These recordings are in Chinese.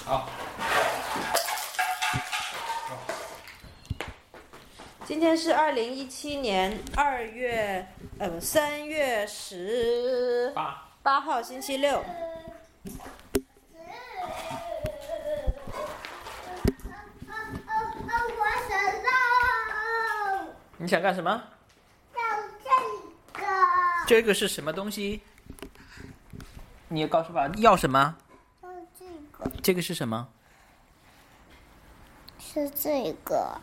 好。 今天是2017年3月18号，星期六。你想干什么？ 要这个。 这个是什么东西？你也告诉爸，要什么？ 要这个。 这个是什么？ 是这个。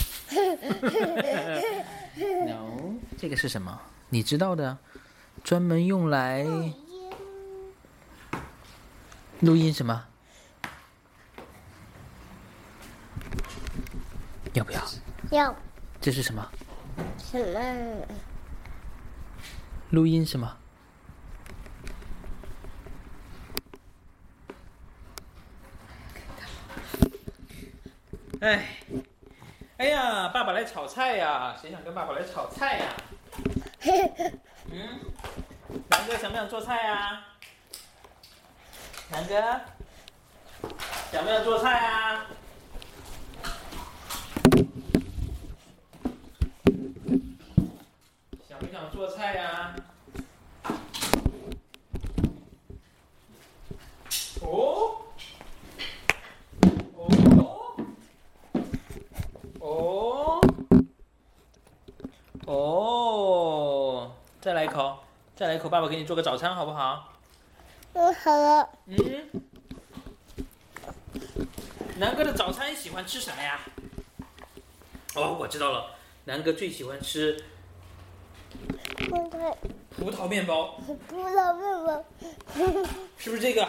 No， 这个是什么？你知道的，专门用来录音什么？要不要？ 要。 这是什么？ 什么？ 录音什么？哎呀，爸爸来炒菜呀！谁想跟爸爸来炒菜呀？南哥想不想做菜呀？南哥想不想做菜呀？想不想做菜呀？哦。再来一口，爸爸给你做个早餐好不好？ 好了。 南哥的早餐喜欢吃什么呀？哦，我知道了，南哥最喜欢吃葡萄面包。 葡萄面包。 是不是这个？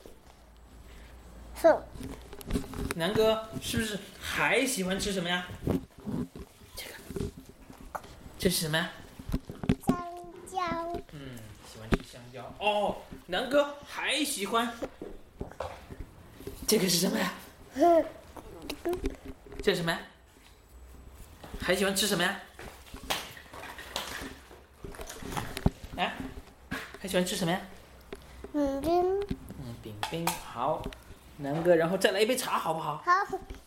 是。 南哥是不是还喜欢吃什么呀？这个，这是什么呀？ 香蕉。 喜欢吃香蕉。哦，南哥还喜欢这个是什么呀？这是什么呀？还喜欢吃什么呀？哎，还喜欢吃什么呀？饼饼。好，南哥，然后再来一杯茶好不好？ 好。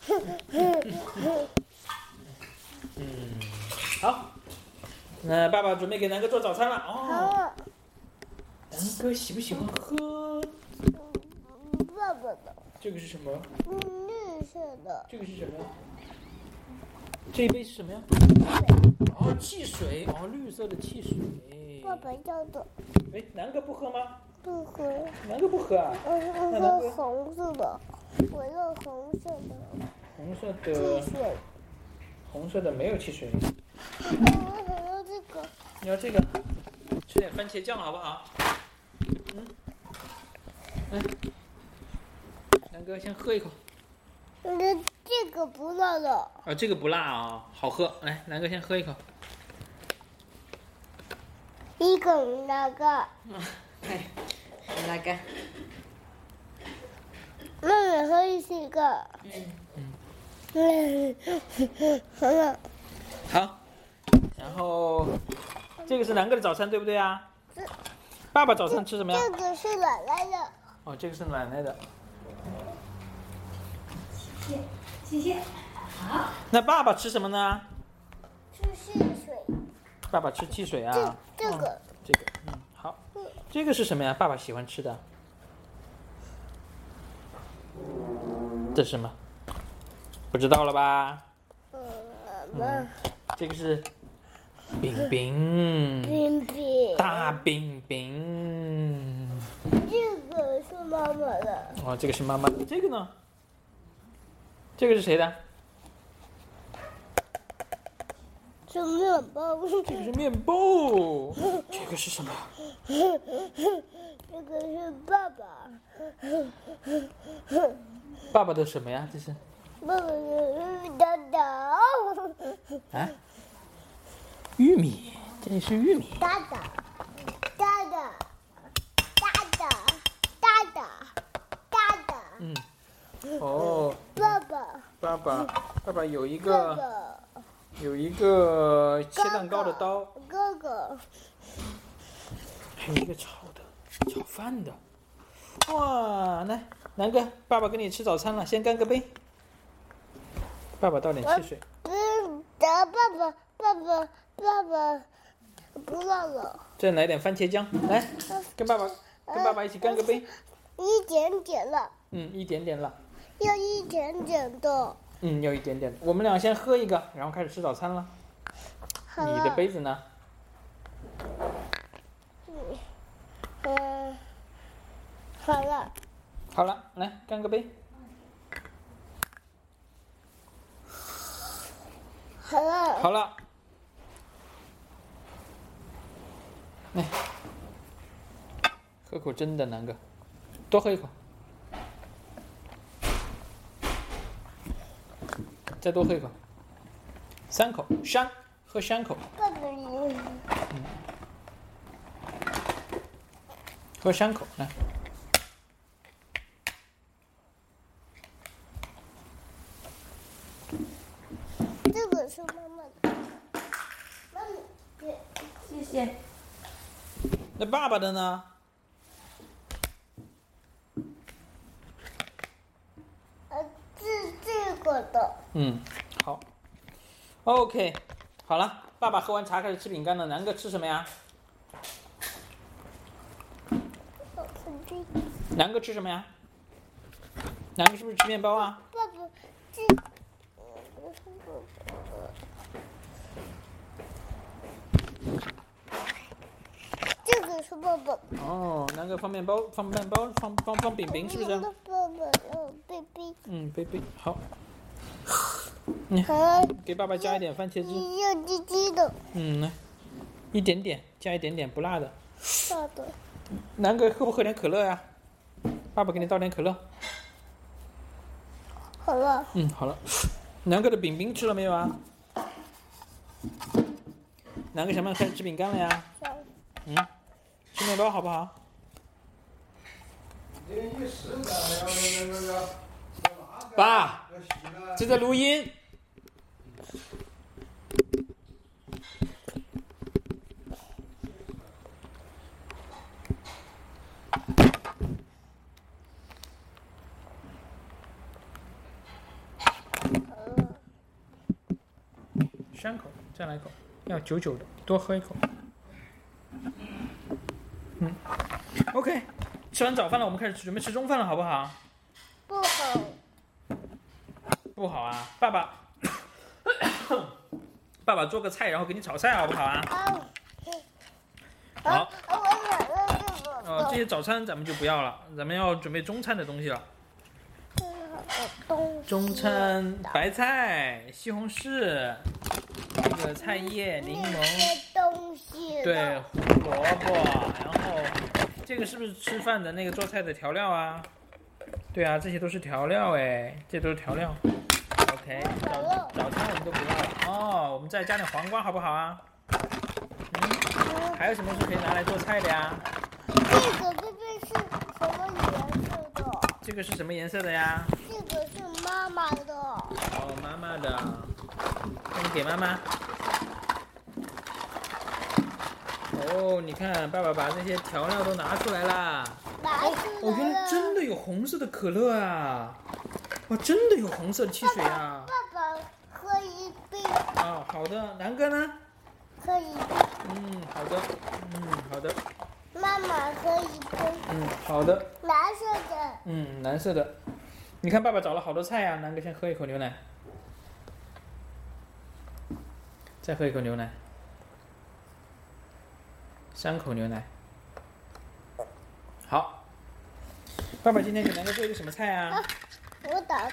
好。那爸爸准备给南哥做早餐了。 好。 南哥喜不喜欢喝？ 爸爸的。 这个是什么？ 绿色的。 这个是什么？这一杯是什么呀？哦，汽水。哦，绿色的汽水。 爸爸要的。 南哥不喝吗？ 不喝。 南哥不喝啊？ 我喝红色的。我要红色的。 红色的。 汽水。 红色的没有汽水。 我想要这个。 你要这个？吃点番茄酱好不好？南哥先喝一口。 这个不辣的。 这个不辣啊，好喝。来，南哥先喝一口。 一个那个。 那个。 妹妹喝一个。 好。然后这个是南哥的早餐，对不对啊？爸爸早餐吃什么呀？ 这个是奶奶的。 哦，这个是奶奶的。 谢谢。好。 那爸爸吃什么呢？ 吃汽水。 爸爸吃汽水啊。 这个。 这个。好。这个是什么呀？爸爸喜欢吃的。这是什么？不知道了吧？这个是饼饼。大饼饼。 这个是妈妈的。 哦，这个是妈妈的。这个呢？这个是谁的？ 是面包。 这个是面包。这个是什么？ 这个是爸爸。 爸爸的什么呀？这是？ 爸爸的豆豆。 玉米，这是玉米。 大的。 哦。爸爸有一个切蛋糕的刀。 哥哥。 还有一个炒饭的。哇，来， 南哥，爸爸给你吃早餐了，先干个杯。爸爸倒点汽水。 爸爸不让了。 再来点番茄酱，来，跟爸爸一起干个杯。 一点点了。 一点点了。 要一点点的。 要一点点。我们俩先喝一个，然后开始吃早餐了。 好了。 你的杯子呢？ 好了。 好了，来干个杯。 好了。 好了。来，喝口真的，南哥，多喝一口。再多喝一口。3口，喝3口。 爸爸喝3口，来。 这个是妈妈的。妈妈， 谢谢。 那爸爸的呢？ 这个的。 好。OK， 好了，爸爸喝完茶开始吃饼干了。南哥吃什么呀？南哥吃什么呀？南哥是不是吃面包啊？ 爸爸，这个是爸爸。 哦，南哥放面包，放饼饼，是不是？ 爸爸，baby。 baby， 好。 好。 给爸爸加一点番茄汁。 要鸡鸡的。 来，一点点，加一点点不辣的。 辣的。 南哥喝不喝点可乐呀？爸爸给你倒点可乐。 好了。 好了。南哥的饼饼吃了没有啊？南哥想不想开始吃饼干了呀？吃面包好不好？爸，这在录音。3口，再来一口，要久久的，多喝一口。OK， 吃完早饭了，我们开始准备吃中饭了，好不好？ 不好。 不好啊，爸爸做个菜，然后给你炒菜，好不好啊？好。 我想要这个。 这些早餐咱们就不要了，咱们要准备中餐的东西了。中餐白菜、西红柿，这个菜叶、柠檬， 东西。 对，胡萝卜，然后这个是不是吃饭的那个做菜的调料啊？对啊，这些都是调料哎，这都是调料。OK， 早餐我们都不要了我们再加点黄瓜好不好啊？还有什么是可以拿来做菜的呀？这个是什么颜色的呀？ 这个是妈妈的。 妈妈的，那你给妈妈。你看，爸爸把这些调料都拿出来啦。原来真的有红色的可乐啊！真的有红色的汽水啊！ 爸爸喝一杯。 好的，南哥呢？ 喝一杯。 好的。好的。 妈妈喝一杯。 好的。 蓝色的。 蓝色的。你看爸爸找了好多菜呀，南哥先喝一口牛奶。再喝一口牛奶。3口牛奶。好。爸爸今天给南哥做一个什么菜啊？ 我打。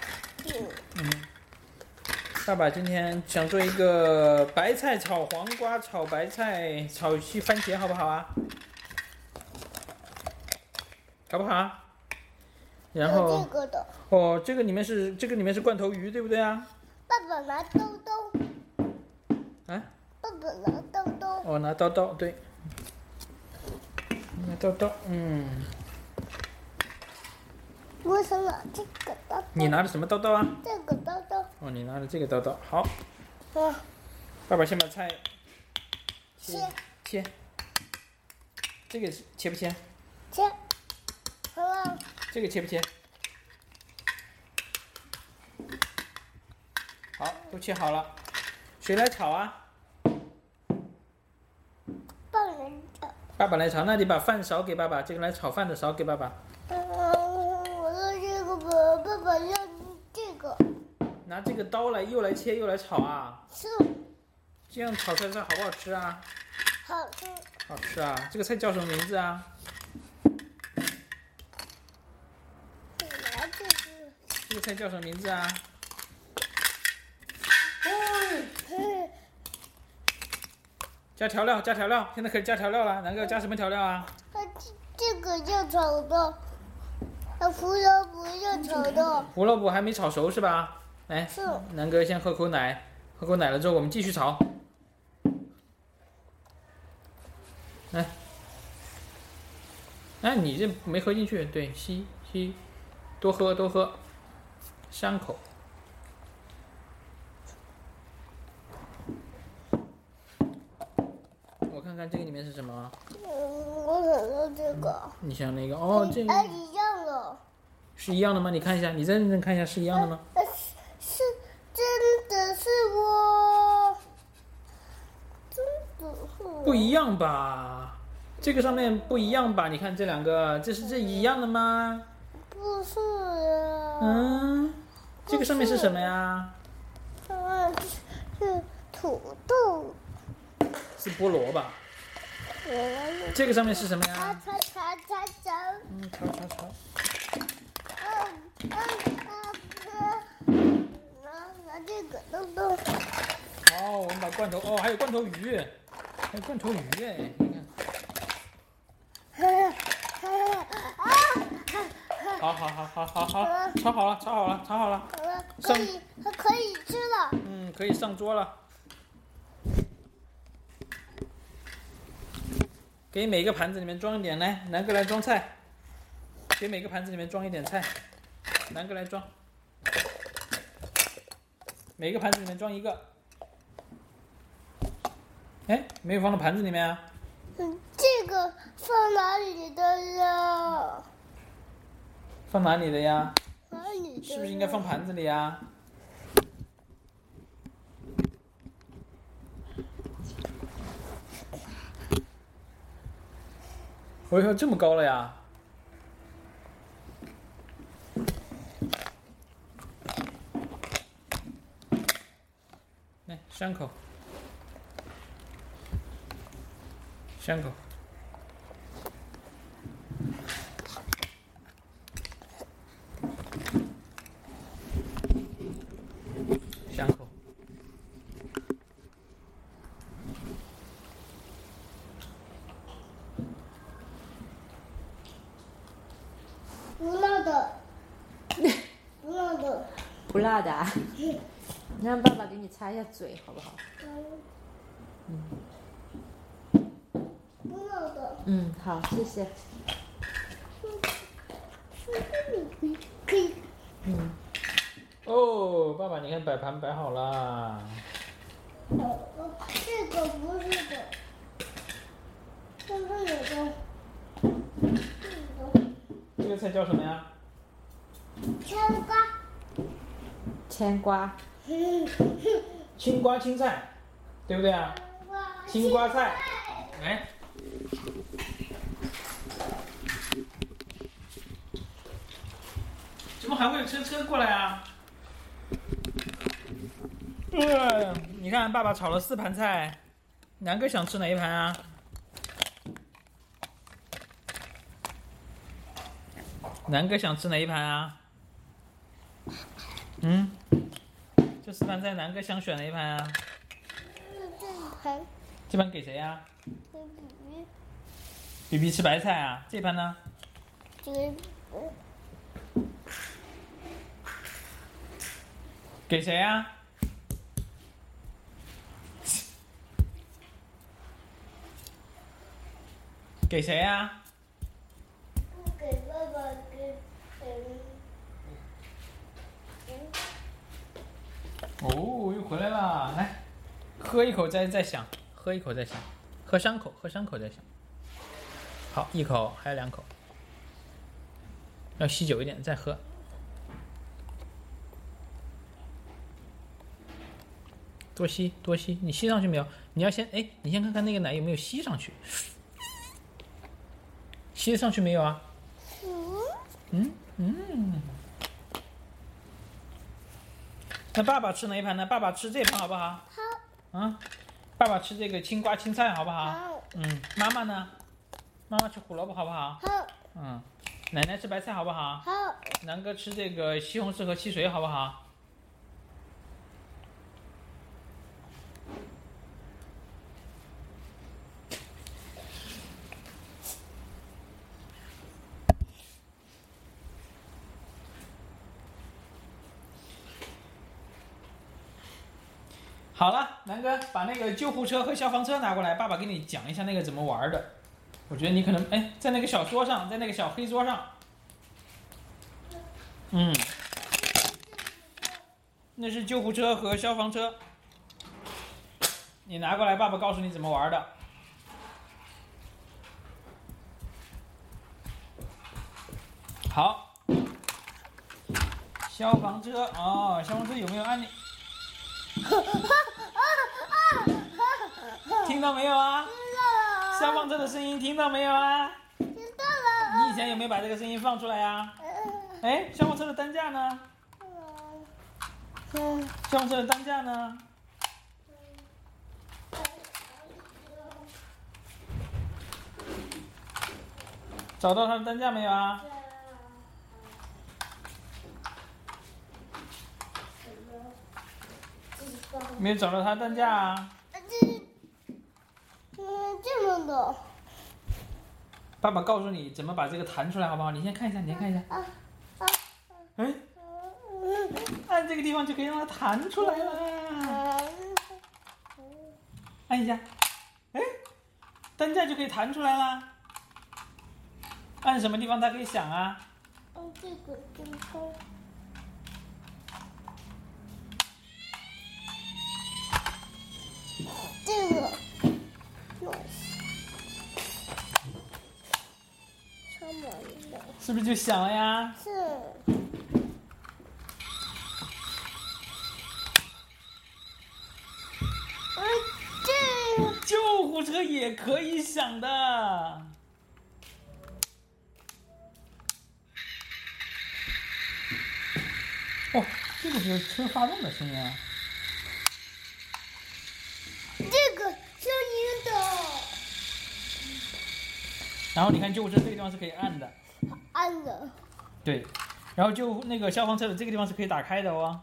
爸爸今天想做一个白菜炒黄瓜、炒白菜、炒西番茄，好不好啊？好不好？然后这个的。 这个里面是罐头鱼，对不对啊？ 爸爸拿刀刀。 爸爸拿刀刀。 拿刀刀，对。拿刀刀， 我想拿这个刀刀。 你拿的什么刀刀啊？ 这个刀刀。 你拿的这个刀刀，好。爸爸先把菜切。这个切不切？ 切。好了。 这个切不切？ 好，都切好了，谁来炒啊？ 爸爸来炒。 爸爸来炒，那你把饭勺给爸爸，这个来炒饭的勺给爸爸。 我要这个吧，爸爸要这个。 拿这个刀来，又来切又来炒啊？ 是。 这样炒出来菜好不好吃啊？ 好吃。 好吃啊！这个菜叫什么名字啊？ 拿这个。 这个菜叫什么名字啊？加调料，加调料，现在可以加调料了。南哥加什么调料啊？ 这个要炒的，胡萝卜要炒的。 胡萝卜还没炒熟是吧？来，南哥先喝口奶，喝口奶了之后我们继续炒。来，哎，你这没喝进去，对，吸，多喝多喝，伤口。我看看这个里面是什么？ 我想要这个。 你想那个？哦，这个。 哎，一样的。 是一样的吗？你看一下，你再认真看一下，是一样的吗？ 是，真的是我，真的是我。 不一样吧？这个上面不一样吧？你看这两个，这一样的吗？ 不是呀。 嗯，这个上面是什么呀？ 是土豆。 是菠萝吧？这个上面是什么呀？ 炒。 嗯，炒。 拿这个动。 好，我们把罐头，哦，还有罐头鱼，还有罐头鱼哎，你看。好，炒好了。 可以吃了。 嗯，可以上桌了。给每个盘子里面装一点，来，南哥来装菜。给每个盘子里面装一点菜，南哥来装。每个盘子里面装一个。哎，没有放到盘子里面啊？ 这个放哪里的呀？ 放哪里的呀？ 哪里的？ 是不是应该放盘子里呀？我哟，这么高了呀！来，伤口。伤口。 不辣的啊？你让爸爸给你擦一下嘴，好不好？ 不辣的。 嗯，好，谢谢。 可以。 嗯。 哦，爸爸，你看摆盘摆好了。 这个不是的，看看有的。 这个菜叫什么呀？ 青瓜。 青瓜。 青瓜青菜，对不对啊？青瓜菜。来。怎么还会有车过来啊？你看，爸爸炒了4盘菜，南哥想吃哪一盘啊？南哥想吃哪一盘啊？嗯，这4盘菜，南哥想选哪一盘啊？ 这一盘。 这盘给谁呀？ 给比比。 比比吃白菜啊？这盘呢？给谁呀？给谁呀？ 给爸爸，给哦，又回来了，来，喝一口再想，喝一口再想，喝3口，喝3口再想。好，1口，还有2口，要吸久一点再喝。 多吸多吸，你吸上去没有？你要先你先看看那个奶有没有吸上去，吸得上去没有啊？那爸爸吃哪一盘呢？爸爸吃这盘好不好？ 好。 啊，爸爸吃这个青瓜青菜好不好？ 好。 妈妈呢？妈妈吃胡萝卜好不好？ 好。 奶奶吃白菜好不好？ 好。 南哥吃这个西红柿和汽水好不好？好了，南哥把那个救护车和消防车拿过来，爸爸给你讲一下那个怎么玩的。我觉得你可能在那个小桌上，在那个小黑桌上。那是救护车和消防车，你拿过来，爸爸告诉你怎么玩的。好，消防车消防车有没有按钮？听到没有啊？消防车的声音听到没有啊？ 听到了。 你以前有没有把这个声音放出来呀？消防车的单价呢？消防车的单价呢？找到它的单价没有啊？没有找到它的单价啊？ 这么多。 爸爸告诉你怎么把这个弹出来，好不好？你先看一下，你先看一下。按这个地方就可以让它弹出来了。按一下，单价就可以弹出来了。按什么地方它可以响啊？ 按这个地方。这个。 是不是就响了呀？ 是。 救护车也可以响的。这个是车发动的声音啊。 这个声音的。 然后你看救护车这个地方是可以按的。 按的。 对，然后就那个消防车的这个地方是可以打开的哦。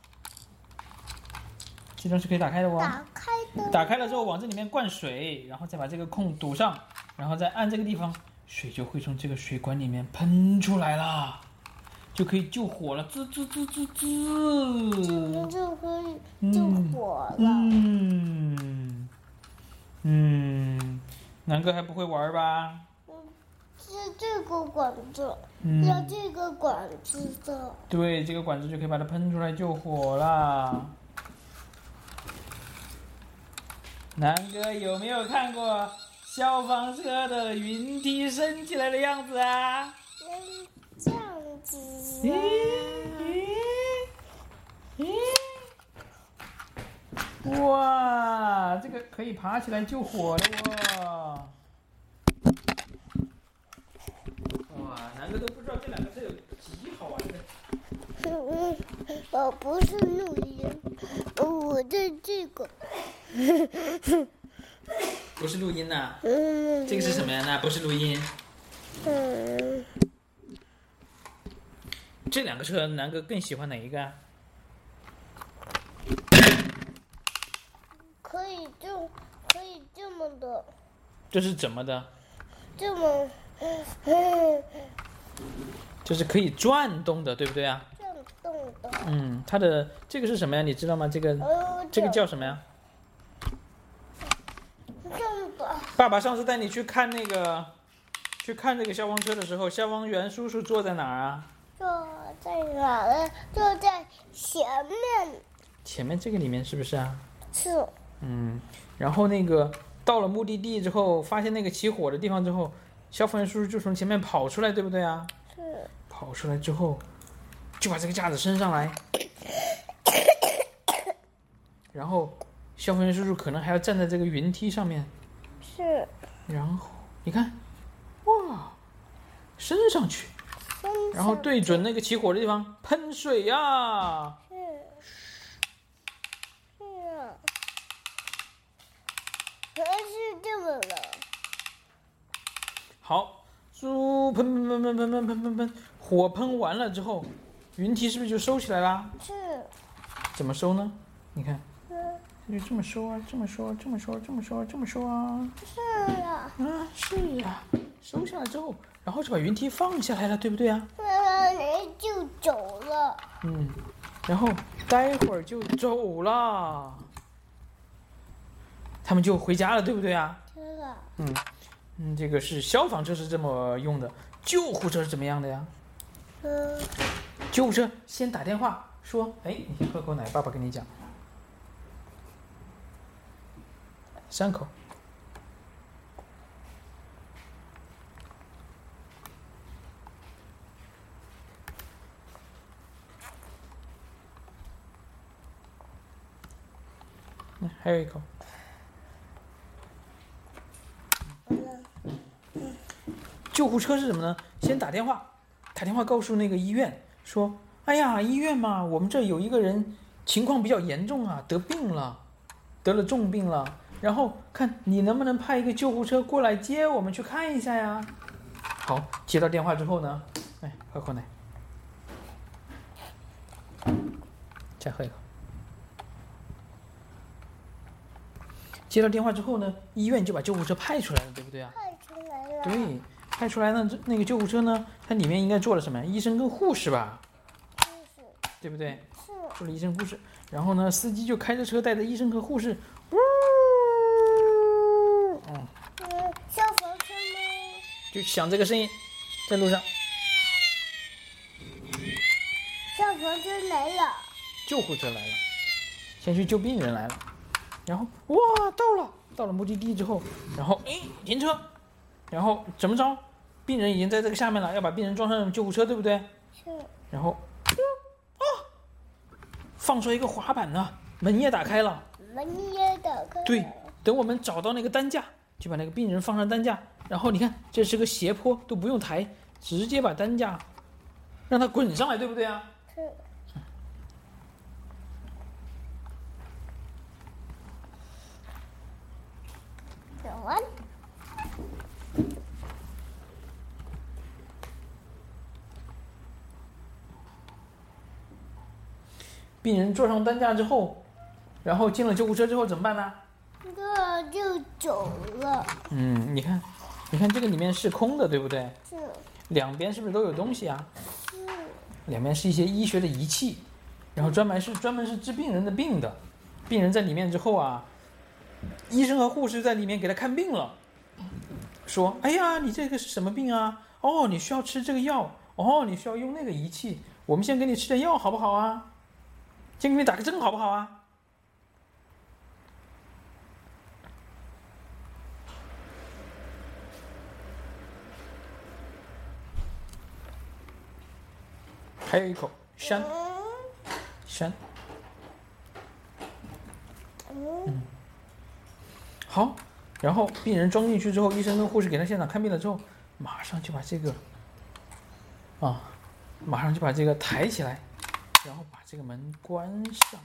这地方是可以打开的哦。 打开的。 打开了之后往这里面灌水，然后再把这个孔堵上，然后再按这个地方，水就会从这个水管里面喷出来了，就可以救火了，滋滋滋滋滋。 就可以救火了。 南哥还不会玩吧？ 是这个管子，要这个管子的。 对，这个管子就可以把它喷出来救火了。南哥有没有看过消防车的云梯升起来的样子啊？ 这样子。 哇，这个可以爬起来救火了哇，南哥都不知道这两个车有几好玩的。 我不是录音，我在这个。 不是录音呐？这个是什么呀？那不是录音。这两个车，南哥更喜欢哪一个啊？ 可以这么的。 这是怎么的？ 这么。 就是可以转动的，对不对啊？ 转动的。 它的这个是什么呀？你知道吗？这个叫什么呀？爸爸上次带你去看这个消防车的时候，消防员叔叔坐在哪儿啊？ 坐在哪儿？坐在前面。 前面这个里面是不是啊？ 是。 然后那个到了目的地之后，发现那个起火的地方之后，消防员叔叔就从前面跑出来，对不对啊？ 是。 跑出来之后，就把这个架子升上来，然后消防员叔叔可能还要站在这个云梯上面。 是。 然后你看，哇，升上去，然后对准那个起火的地方喷水呀。 是啊。可是这么了。 好，喷，火喷完了之后，云梯是不是就收起来啦？ 是。 怎么收呢？你看，就这么收啊，这么收啊，这么收啊，这么收啊，这么收啊。 是啊。 啊，是呀，收下来之后，然后就把云梯放下来了，对不对啊？ 人就走了。 然后待会儿就走了，他们就回家了，对不对啊？ 是啊。 这个是消防车是这么用的，救护车是怎么样的呀？救护车先打电话说，哎，你先喝口奶，爸爸跟你讲。3口。还有1口。救护车是什么呢？先打电话告诉那个医院说，哎呀，医院嘛，我们这有一个人情况比较严重啊，得了重病了，然后看你能不能派一个救护车过来接我们去看一下呀。好，接到电话之后呢，哎，喝口奶，再喝1口。接到电话之后呢，医院就把救护车派出来了，对不对啊？ 派出来了。 对，派出来呢，那个救护车呢，它里面应该坐了什么？医生跟护士吧？ 护士。对不对？ 是。 坐了医生护士，然后呢，司机就开着车带着医生和护士， 消防车呢？ 就响这个声音，在路上。 消防车来了。 救护车来了，先去救病人来了，然后哇，到了目的地之后，然后停车，然后怎么着？病人已经在这个下面了，要把病人装上救护车，对不对？ 是。 然后放出来一个滑板呢，门也打开了。 门也打开了。 对，等我们找到那个担架，就把那个病人放上担架，然后你看这是个斜坡，都不用抬，直接把担架让它滚上来，对不对啊？ 是。讲完。 病人坐上担架之后，然后进了救护车之后怎么办呢？ 这就走了。 你看这个里面是空的，对不对？ 是。 两边是不是都有东西啊？ 是。 两边是一些医学的仪器，然后专门是治病人的病的。病人在里面之后啊，医生和护士在里面给他看病了，说：“哎呀，你这个是什么病啊？哦，你需要吃这个药，哦，你需要用那个仪器，我们先给你吃点药好不好啊？先给你打个针好不好啊？”还有1口，山。好，然后病人装进去之后，医生跟护士给他现场看病了之后，马上就把这个抬起来，然后把这个门关上。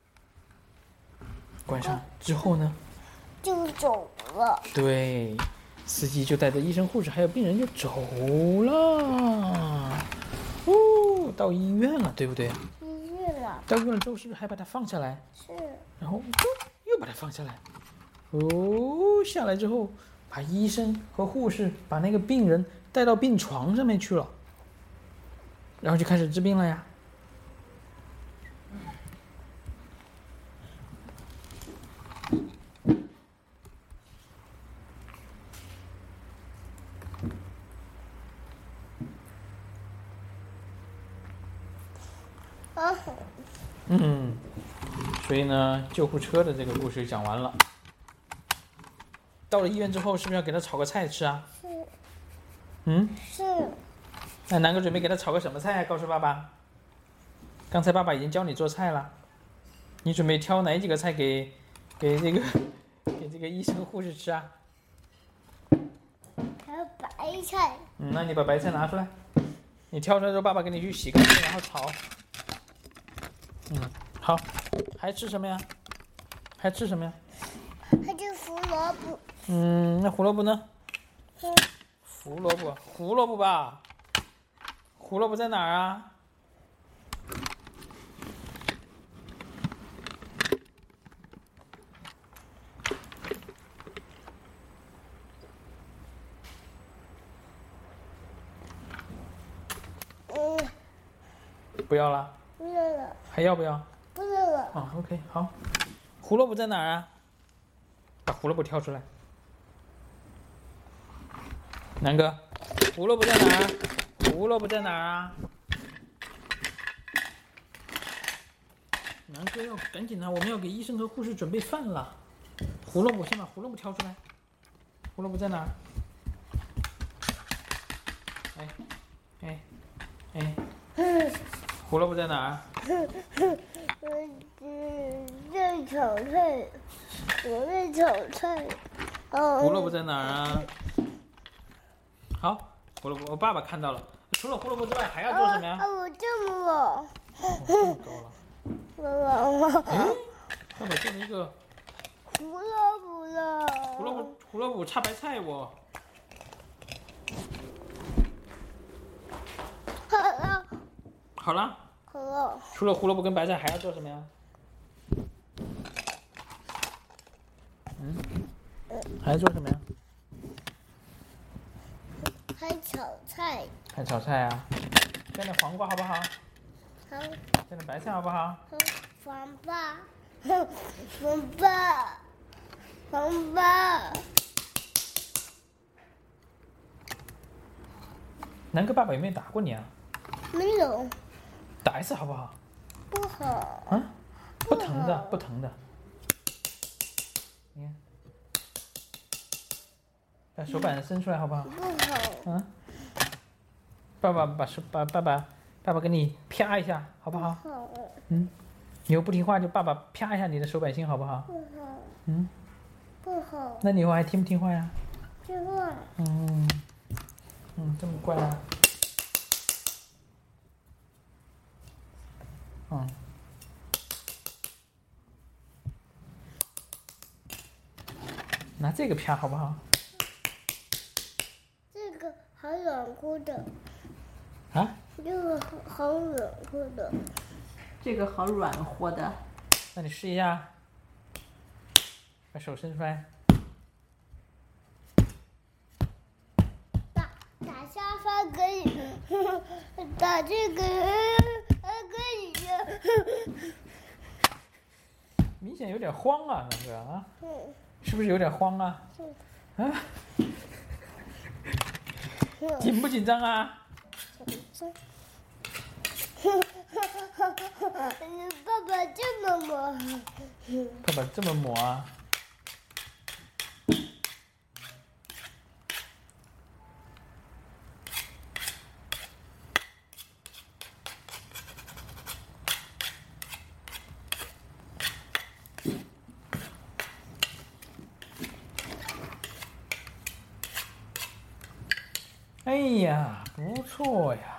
关上之后呢， 就走了。 对，司机就带着医生、护士还有病人就走了。到医院了，对不对？ 医院了。 到医院了之后，是不是还把它放下来？ 是。 然后又把它放下来。下来之后，把医生和护士把那个病人带到病床上面去了，然后就开始治病了呀。所以呢，救护车的这个故事讲完了。到了医院之后，是不是要给他炒个菜吃啊？ 是。 是。那南哥准备给他炒个什么菜啊？告诉爸爸。刚才爸爸已经教你做菜了，你准备挑哪几个菜给给这个医生护士吃啊？ 还有白菜。 那你把白菜拿出来，你挑出来之后，爸爸给你去洗干净，然后炒。好，还吃什么呀？还吃什么呀？ 还有胡萝卜。 那胡萝卜呢？胡萝卜吧？胡萝卜在哪儿啊？不要了。 不要了。 还要不要？ 不要了。 啊 ，OK， 好。胡萝卜在哪儿啊？把胡萝卜挑出来。南哥，胡萝卜在哪儿？胡萝卜在哪儿啊？南哥要赶紧的，我们要给医生和护士准备饭了。胡萝卜，先把胡萝卜挑出来。胡萝卜在哪儿？胡萝卜在哪儿？ 在炒菜，我在炒菜。 胡萝卜在哪儿啊？好，胡萝卜，我爸爸看到了。除了胡萝卜之外，还要做什么呀？ 我这么高。 这么高了。爸爸做了一个胡萝卜了。 胡萝卜插白菜我。好了。 好了。 除了胡萝卜跟白菜，还要做什么呀？还要做什么呀？ 还炒菜。 还炒菜啊？加点黄瓜好不好？ 好。 加点白菜好不好？ 黄瓜。黄瓜。 南哥爸爸有没有打过你啊？ 没有。 打一次好不好？ 不好。 啊？不疼的，不疼的。你看，把手板伸出来好不好？ 不好。 爸爸给你啪一下好不好？ 好。 你又不听话，就爸爸啪一下你的手板心好不好？ 不好。不好。 那你以后还听不听话呀？ 听话。 这么乖啊？拿这个啪好不好？ 这个好软乎的。 啊？ 这个好软乎的。 这个好软和的。 那你试一下，把手伸出来。 打沙发可以，打这个可以。 明显有点慌啊，南哥啊。是不是有点慌啊？紧不紧张啊？ 爸爸这么磨。 爸爸这么磨啊？哎呀，不错呀！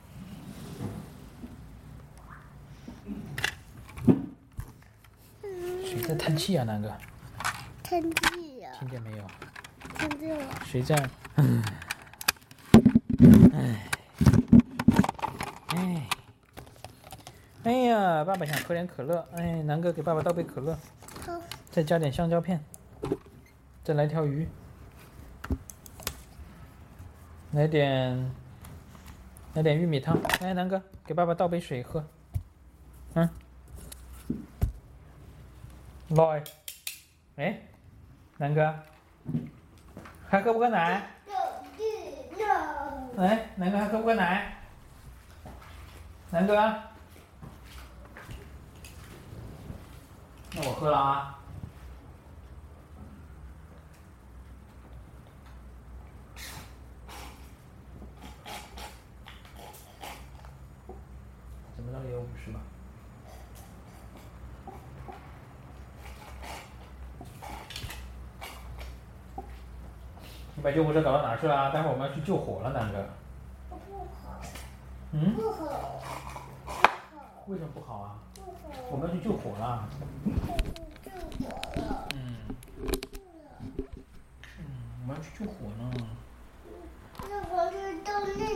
谁在叹气啊，南哥？ 叹气呀！ 听见没有？ 听见了。 谁在？哎呀，爸爸想喝点可乐。南哥给爸爸倒杯可乐。 好。 再加点香蕉片。再来条鱼。来点玉米汤。来，南哥给爸爸倒杯水喝。来，南哥，还喝不喝奶？来，南哥还喝不喝奶？南哥，那我喝了啊。怎么着也有50吧。 你把救护车搞到哪儿去了？待会儿我们要去救火了，南哥。嗯？ 不好。 为什么不好啊？我们要去救火了。 救火了。 我们要去救火呢。